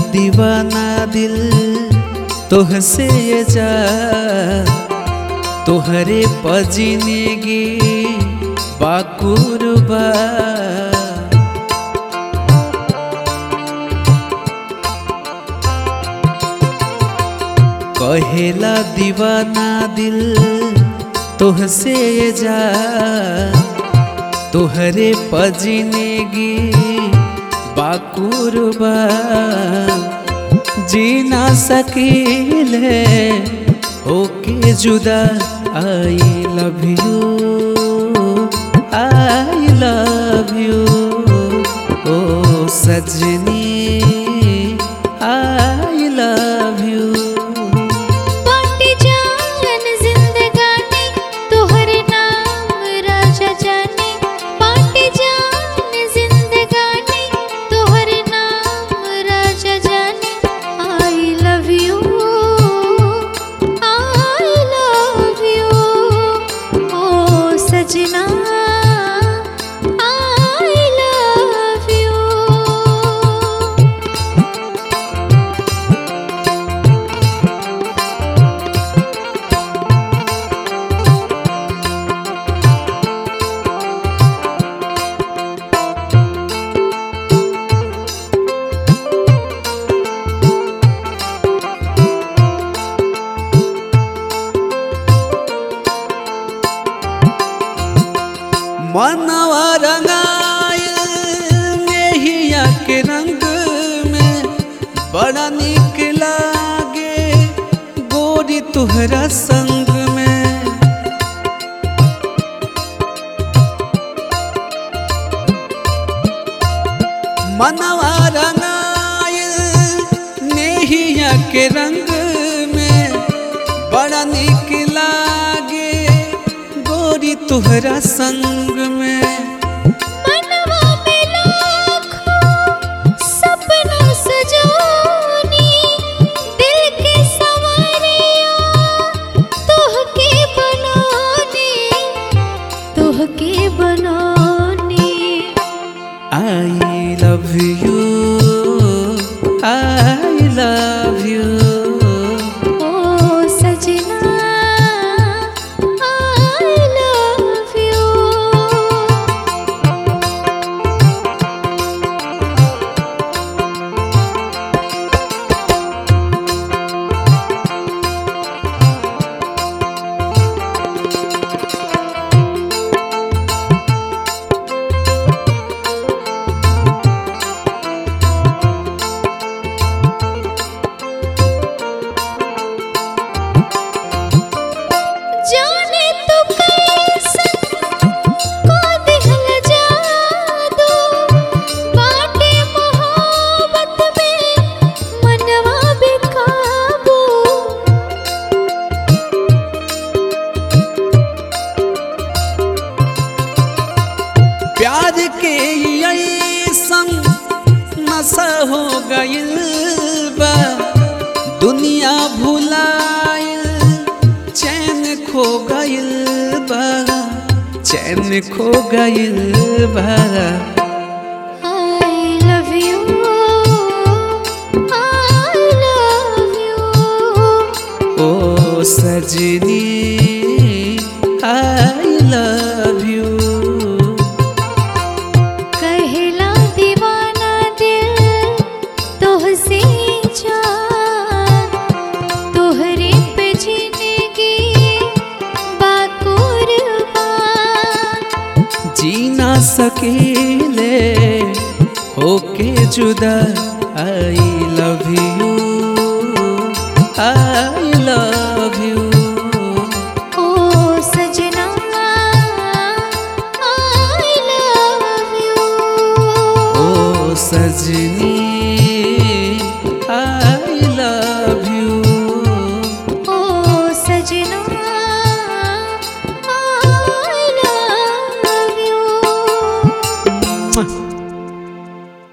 दीवाना दिल तोहसे ये जा, तोहरे पजिनेगी बाकुरबा। कहेला दीवाना दिल तोहसे ये जा, तोहरे पजिनेगी बाकुरबा। जी ना सकीले होके जुदा। I love you, I love you ओ सजनी, आई लव यू। मनवा रंगायल नेहिया के रंग में, बड़ा निक लागे गोरी तुहरा संग में। मनवा रंगायल नेहिया के रंग में, बड़ा निक लागे गोरी तुहरा संग में। मनवा में लाखों सपना सजोनी, दिल के संवरिया तोहके बनाने, तोहके बनाने। I love you, I love you ओ सजना, प्यार के ऐसन नशा हो गइल बा, दुनिया भुलाइल चैन खो गइल बा, चैन खो गइल बा। I love you, I love you ओ सजनी, आई लव यू। कहला दीवाना दिल तोहसे जा, तोहरे पे जिंदगी बाकुरबा। जी ना सकीले होके जुदा। I love you, I love you ओ सजना, I love you ओ सजनी।